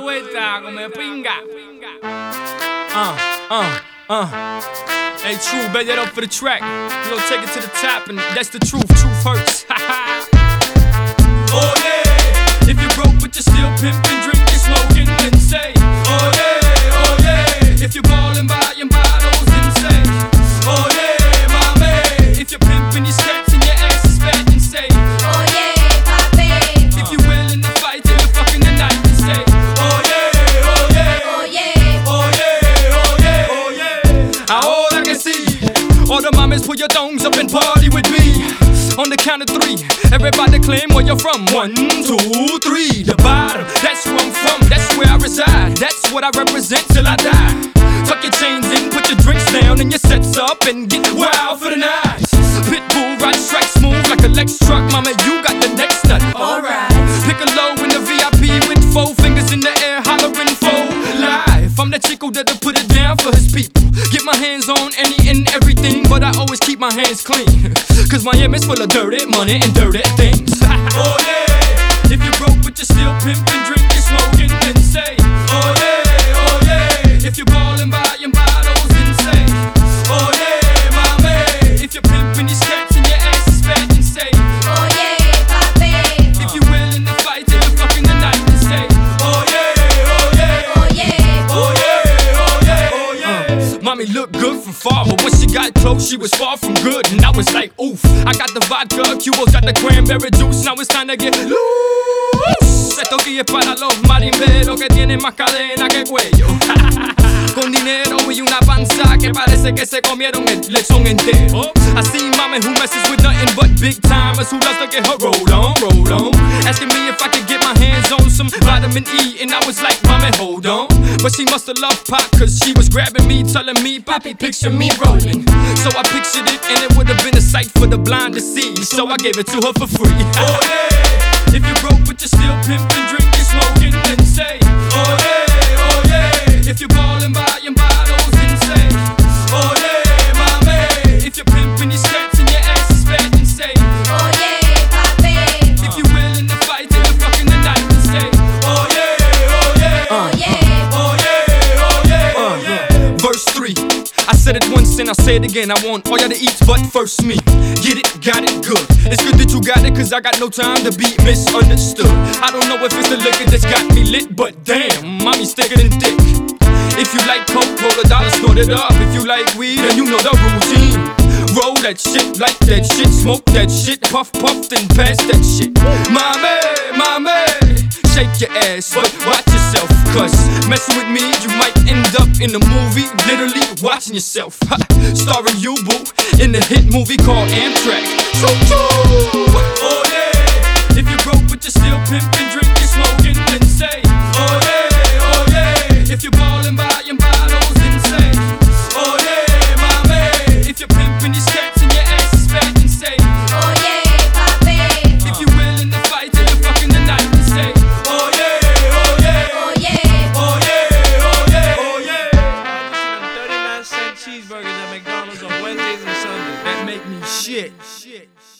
vuelta, come pinga. Hey, true, bet that up for the track. You know, take it to the top, and that's the truth. Truth hurts. Oh yeah, if you're broke but you're still pimping, drinking, smoking, then say, oh yeah, oh yeah. If you're ballin', buying bottles, then say, oh yeah, mommy. If you're pimping your skirts and your ass is fat, then say, oh yeah, papi. If you're willing to fight till the fucking the night, then say, oh yeah, oh yeah, oh yeah, oh yeah, oh yeah, oh yeah. Ahora que sí, all the mamas put your thongs up and party with me. On the count of three, everybody claim where you're from. 1, 2, 3, the bottom, that's where I'm from, that's where I reside, that's what I represent till I die. Tuck your chains in, put your drinks down and your sets up and get wild for the night. Pitbull, ride strike smooth like a Lex truck, mama, you got the next nut. Alright, pick a low in the VIP with 4 fingers in the air, hollering for life. I'm the chico that'll put it down for his people. Get my hands on any and everything, but I always keep my hands clean. Cause Miami's full of dirty money and dirty things. Oh yeah, if you're broke but you're still pimping, drinking, smoking, then say, oh yeah, oh yeah. If you're ballin', buying bottles, then say, oh yeah, mommy. If you're pimping your skirts and your ass is fat, then say, oh yeah, papi. If you're willing to fight till the fucking the night, then say, oh yeah, oh yeah, oh yeah, oh yeah, oh yeah, oh yeah. Mommy looked good from far, but when she got close, she was far from good. And I was like, oof, I got the vodka, Cuba's got the cranberry juice. Now it's time to get loose. Esto aquí es para los marimberos que tienen más cadena que cuello. Con dinero y una panza que parece que se comieron el lechón entero. I see mama who messes with nothing but big timers who loves to get her roll on. Asking me if I could get my hands on some vitamin E, and I was like, mama, hold on. But she must have loved pop, cause she was grabbing me, telling me, Papi, picture me rolling. So I pictured it, and it would have been a sight for the blind to see. So I gave it to her for free. Oh yeah, if you're broke but you're still pimping, drinking, smoking, then say, oh yeah, oh yeah. If you're ballin', buying bottles, then say, oh yeah, mommy. If you're pimping your skirts and your ass is fat, then say, oh yeah, papi. If you're willing to fight till the fucking the night, then say, oh yeah, oh yeah, oh yeah, oh yeah, oh yeah, oh yeah. Verse 3, I said it once and I say it again. I want all y'all to eat, but first me. Get it, got it, good. It's good that you got it, cause I got no time to be misunderstood. I don't know if it's the liquor that's got me lit, but damn, mommy's thicker than thick. If you like coke, roll $1, snort it up. If you like weed, then you know the routine. Roll that shit, like that shit, smoke that shit, puff, then pass that shit. Mommy, shake your ass, but watch yourself, cause messing with me, you might end up in a movie, literally watching yourself. Starring you, boo, in the hit movie called Amtrak. So true. Oh yeah, if you're broke but you're still pimping, drinking, smoking, then say, oh yeah, oh yeah. If you're ballin', buying bottles, then say, oh yeah, mommy. If you're pimping your skirts and your ass is fat, then say, oh yeah, papi. If you're willing to fight till the fucking the night, then say, oh yeah, oh yeah, oh yeah, oh yeah, oh yeah, oh yeah. 39-cent cheeseburgers at McDonald's on Wednesdays and Sundays. That make me shit.